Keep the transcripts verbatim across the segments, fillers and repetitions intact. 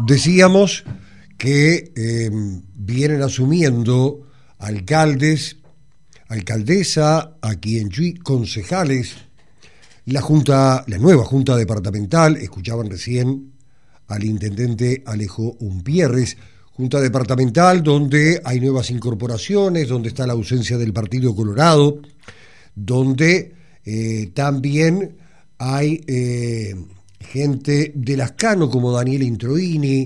decíamos que eh, vienen asumiendo alcaldes, alcaldesa, aquí en Chuy, concejales, la junta, la nueva junta departamental. Escuchaban recién al intendente Alejo Umpierres, junta departamental donde hay nuevas incorporaciones, donde está la ausencia del Partido Colorado, donde eh, también hay eh, gente de Lascano como Daniel Introini,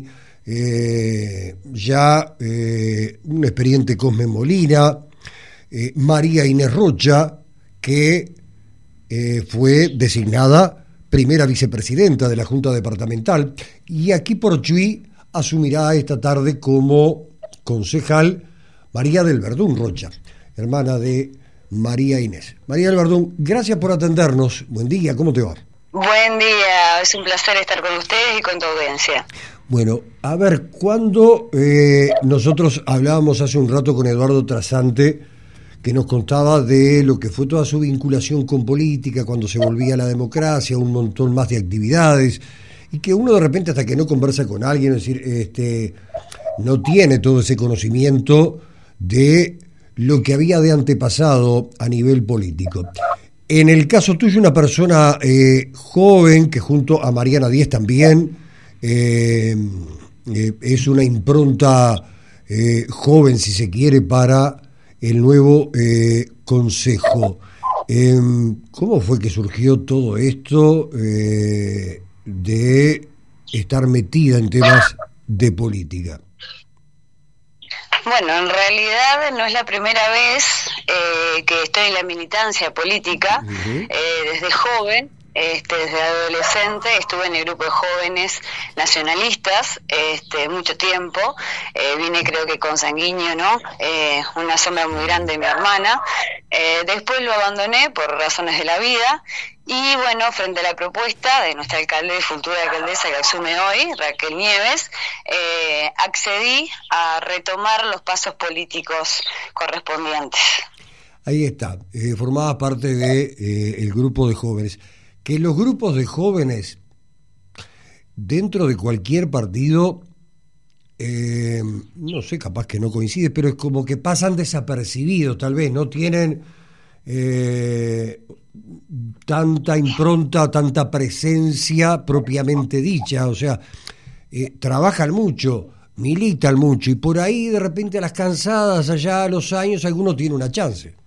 eh, ya eh, un experiente Cosme Molina, eh, María Inés Rocha, que eh, fue designada primera vicepresidenta de la Junta Departamental, y aquí por Chuy asumirá esta tarde como concejal María del Verdún Rocha, hermana de María Inés. María del Verdún, gracias por atendernos. Buen día, ¿cómo te va? Buen día, es un placer estar con ustedes y con tu audiencia. Bueno, a ver, cuando eh, nosotros hablábamos hace un rato con Eduardo Trasante, que nos contaba de lo que fue toda su vinculación con política, cuando se volvía a la democracia, un montón más de actividades, y que uno de repente hasta que no conversa con alguien, es decir, este, no tiene todo ese conocimiento de lo que había de antepasado a nivel político. En el caso tuyo, una persona eh, joven, que junto a Mariana Díez también, eh, eh, es una impronta eh, joven, si se quiere, para el nuevo eh, consejo. Eh, ¿Cómo fue que surgió todo esto eh, de estar metida en temas de política? Bueno, en realidad no es la primera vez eh, que estoy en la militancia política. Uh-huh. eh, desde joven, este, desde adolescente estuve en el grupo de jóvenes nacionalistas este, mucho tiempo. Eh, vine creo que consanguíneo, ¿no? Eh, una sombra muy grande de mi hermana. Eh, después lo abandoné por razones de la vida. Y bueno, frente a la propuesta de nuestra alcalde, futura alcaldesa que asume hoy, Raquel Nieves, eh, accedí a retomar los pasos políticos correspondientes. Ahí está, eh, formaba parte de eh, el grupo de jóvenes. Que los grupos de jóvenes, dentro de cualquier partido, eh, no sé, capaz que no coincide, pero es como que pasan desapercibidos, tal vez, no tienen Eh, tanta impronta, tanta presencia propiamente dicha, o sea, eh, trabajan mucho, militan mucho, y por ahí de repente a las cansadas, allá a los años, alguno tiene una chance.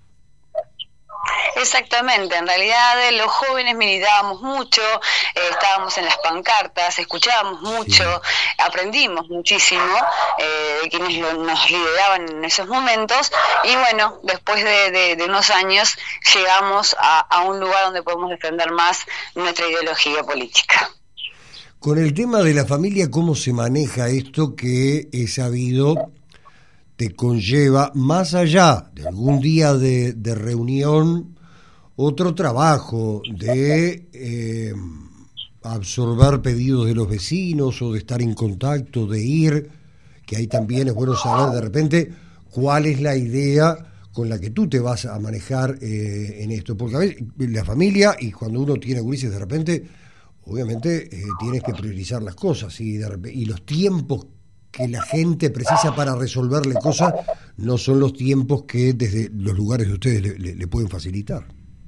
Exactamente, en realidad los jóvenes militábamos mucho, eh, estábamos en las pancartas, escuchábamos mucho, sí. Aprendimos muchísimo eh, de quienes lo, nos lideraban en esos momentos, y bueno, después de, de, de unos años llegamos a, a un lugar donde podemos defender más nuestra ideología política. Con el tema de la familia, ¿cómo se maneja esto que he sabido te conlleva, más allá de algún día de, de reunión, otro trabajo de eh, absorber pedidos de los vecinos o de estar en contacto, de ir, que ahí también es bueno saber de repente cuál es la idea con la que tú te vas a manejar eh, en esto? Porque a veces la familia, y cuando uno tiene gurises de repente, obviamente eh, tienes que priorizar las cosas, y, de repente, y los tiempos que la gente precisa para resolverle cosas no son los tiempos que desde los lugares de ustedes le, le, le pueden facilitar.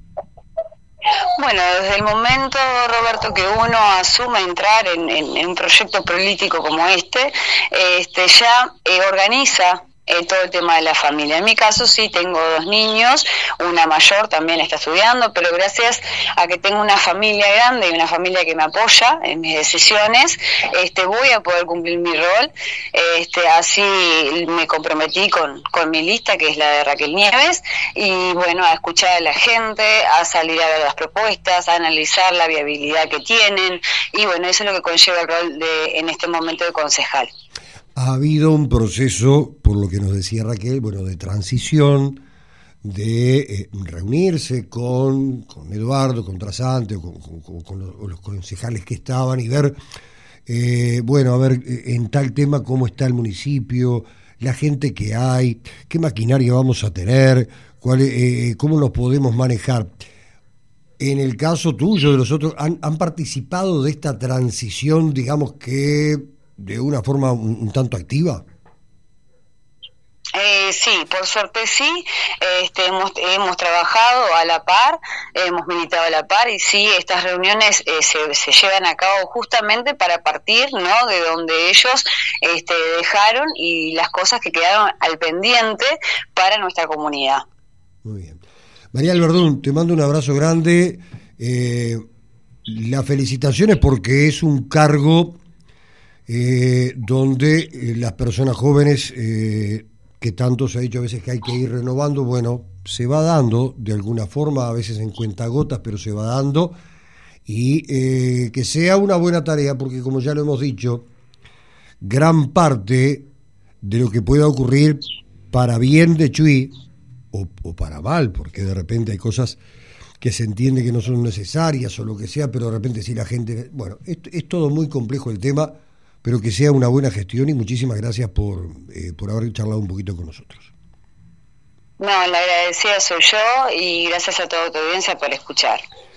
Bueno, desde el momento, Roberto, que uno asume entrar en, en, en un proyecto político como este, este ya eh, organiza Eh, todo el tema de la familia. En mi caso sí tengo dos niños, una mayor también está estudiando, pero gracias a que tengo una familia grande y una familia que me apoya en mis decisiones, este, voy a poder cumplir mi rol. Este, así me comprometí con, con mi lista, que es la de Raquel Nieves, y bueno, a escuchar a la gente, a salir a ver las propuestas, a analizar la viabilidad que tienen, y bueno, eso es lo que conlleva el rol de, en este momento, de concejal. Ha habido un proceso, por lo que nos decía Raquel, bueno, de transición, de eh, reunirse con, con Eduardo, con Trasante, o con, con, con los, los concejales que estaban, y ver, eh, bueno, a ver, en tal tema cómo está el municipio, la gente que hay, qué maquinaria vamos a tener, cuál, eh, cómo nos podemos manejar. En el caso tuyo, de los otros, ¿han, han participado de esta transición, digamos que de una forma un, un tanto activa? Eh, sí, por suerte sí, este, hemos, hemos trabajado a la par, hemos militado a la par y sí, estas reuniones eh, se, se llevan a cabo justamente para partir, ¿no?, de donde ellos este, dejaron y las cosas que quedaron al pendiente para nuestra comunidad. Muy bien. María Alberdún, te mando un abrazo grande, eh, las felicitaciones porque es un cargo eh, donde eh, las personas jóvenes... Eh, que tanto se ha dicho a veces que hay que ir renovando, bueno, se va dando de alguna forma, a veces en cuentagotas, pero se va dando, y eh, que sea una buena tarea, porque como ya lo hemos dicho, gran parte de lo que pueda ocurrir para bien de Chuy, o, o para mal, porque de repente hay cosas que se entiende que no son necesarias o lo que sea, pero de repente sí la gente... Bueno, es, es todo muy complejo el tema, pero que sea una buena gestión y muchísimas gracias por, eh, por haber charlado un poquito con nosotros. No, la agradecida soy yo y gracias a toda tu audiencia por escuchar.